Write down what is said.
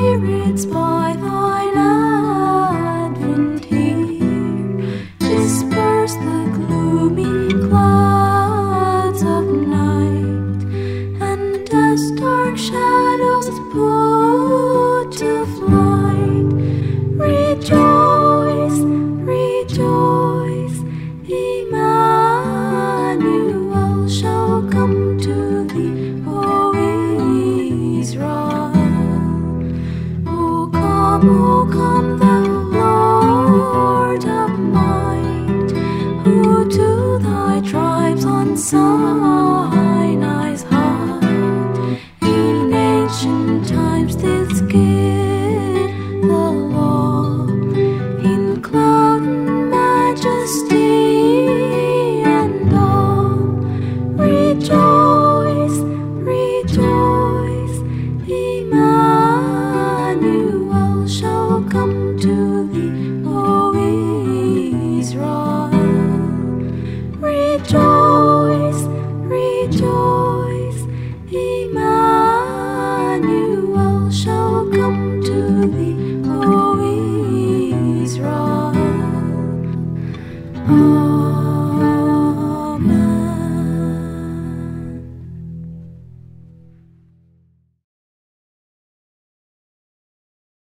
spirits by thine advent here disperse the gloomy clouds of night, and as dark shadows put to flight, rejoice, rejoice, Emmanuel shall come to thee, O Israel. O come, the Lord of might, who to thy tribes on Sinai's height in ancient times didst give the law in cloud and majesty and awe. Rejoice, rejoice, Emmanuel shall come to thee, O Israel. Rejoice.